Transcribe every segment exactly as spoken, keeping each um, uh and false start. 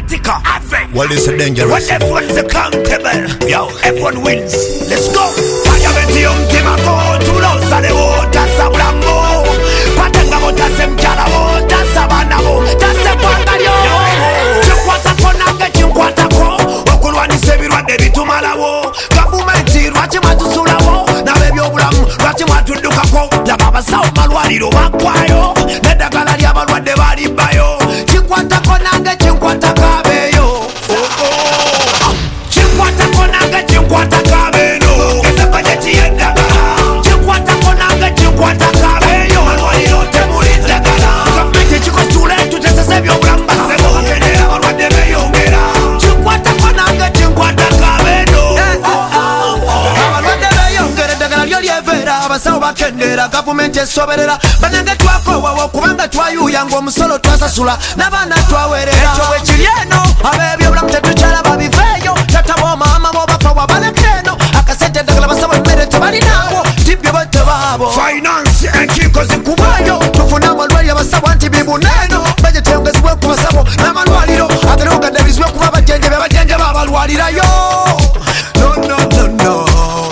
practical. Well, it's a dangerous. When everyone's accountable, yo, everyone wins. Let's go. Payamenti umtimako, tulosa de wota sablambo. Patenga wota semkala wota sabanabo. Tase pwangalyo. Chinkwata konange chinkwata ko. Okulwani sebirwa debi tumalawo. Gavumenti rwachi matusulawo. Na bebi obulamu rwachi matudukako. La baba sao malwaliro bakwayo. Nedagala lya balwadde balibayo. Chinkwata konange chinkwata kabeyo. Chinkwata konange chinkwata kabeyo. Ese bajeti yendagala. Chinkwata konange chinkwata kabeyo. Malwaliro temulindagala. Gavumenti chikosule tutesese byobulamba sebo. Bakenera balwadde beyongera. Chinkwata konange chinkwata kabeyo. Abalwadde beyongera eddagala lyo lyevera. Abasawo bakendera gavumenti esoberera. Banange twakowawo kubanga twayuya ng'omusolo twasasula n'abaana twawerera. Ekyo bwe kiri eno ab'ebyobulamu tetukyalaba biveeyo. Tatabo maama b'obafa wabaleka eno. Akasente eddagala basaba emmere tebalinawo. Tibyo bete baabo. Finance enkiiko zikubayo. Tufuna amalwaliro abasabwa nti bibuneeno. Bajeti eyongezebwe ku basabo n'amalwaliro. Agaliwo gaddabizibwe kuba abajenjebe abajenjebe abalwalirayo. No, no, no, no.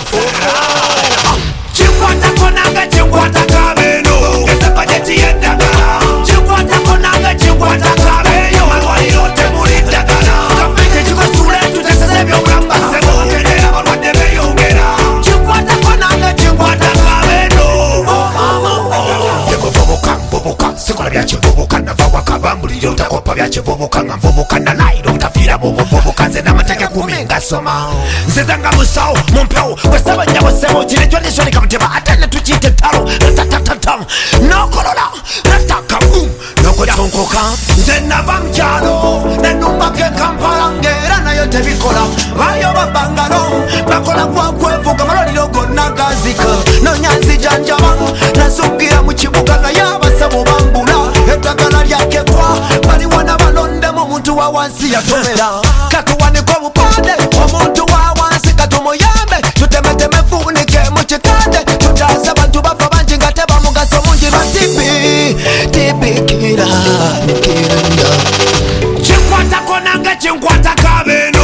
Chinkwata konange chinkwata kabeno. Ese bajeti yendagala. Chinkwata konange chinkwata kabeyo. Malwaliro temulindagala. Gavumenti chikosule tutesese byobulamba sebo. Bakenera balwadde beyongera. Chinkwata konange chinkwata kabeno. Yeboboboka mboboka sikola byakivubuka nava waka bambulira otakopa byakivubuka nga nvubuka nalairo otafiira boboboboka nze n'amateke kumi ngasoma nzizanga musawo mumpewo bwesaba nnyabo sebo kino ekyonishonika muteba ate ne tukiyita ettalo ratatatam n'okolola ratakamu n'okutonkoka nze nava mu kyalo nenumbako ekampala ng'era nayo tebikola bayo babangalo bakola gwakwevuga malwaliro gonna gazika nonyanzijanjaba nasugira mu kibuga naye abasabo bambula eddagala lyakekwa baliwo n'abalondemu omuntu wa wansi yatomera katuwaniko obupande omuntu wa wansi katumuyambe tutemeteme funike mu kitande tutaasa bantu bafa bangi nga tebamugaso mungi batibi tibikira nikiranda chinkwata konange chinkwata kabeno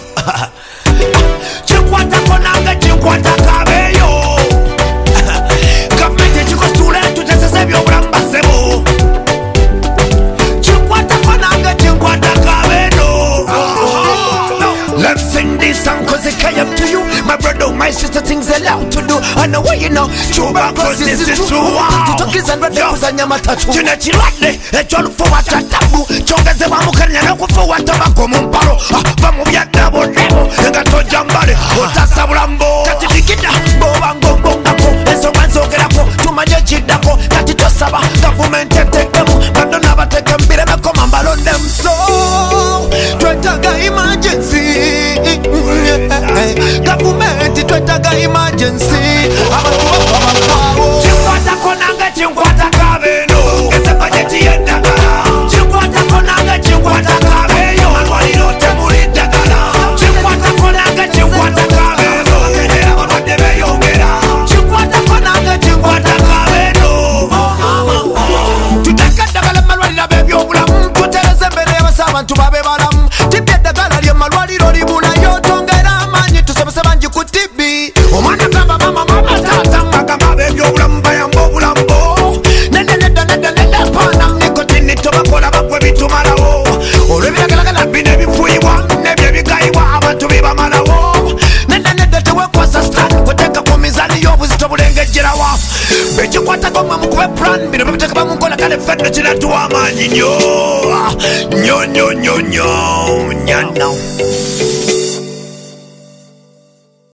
chinkwata konange chinkwata kabeyo gavumenti chikosule tutesese byobulamba sebo chinkwata konange chinkwata kabeno. Let's sing this song cause it came to you. My brother, my sister, things allowed to do. I know what you know. Chuba cause this is true. Tutokiza ndwede kuzanya matatu. Chine chilwale, echolu fuwa chatabu. Chongeze wamukanya na kufuwa tabako mumparo. Vamu vya dabo lebo, nga tojambale. Otasa bulambo. Kati vikida, boba ngongongako. Eso wanzogerako, tumanye chidako. Kati tosaba, gavumente tekemu. Bando nabateke mbire mekoma mbalonde mso. Twetaga emergency. Gavumenti twetaga emergency. Abantu bakwawo. Chinkwata konange chinkwata kabeno. Ese bajeti yendagala. Chinkwata konange chinkwata kabeyo. Malwaliro temulindagala. Chinkwata konange chinkwata kabeno. Bakenera balwadde beyongera. Chinkwata konange chinkwata kabeno. Tuteka eddagala malwaliro ab'ebyobulamu. Tutereze emmere y'abasa abantu babe balamu. Tibya eddagala lye malwaliro libulayo. Tongera amaanyi tusobose bangi ku tibi. Omwana gamba mama mama tata magamba ab'ebyobulamu bayamba obulambo. Nede nede nede nede pana nikotini tobakola bagwe bitumalawo. Olw'ebiragalagala bino ebifuyibwa n'ebyebigayibwa abantu bibamalawo. Nede nede tewekwasa stand kuteeka ku mizaani y'obuzito bulengejjerawa. Bekikwatako mwe mukube plan bino bebiteeka bamunkola kale fedde kinatuwa amaanyi nnyo nnyo nnyo nnyo nnyo nnyo.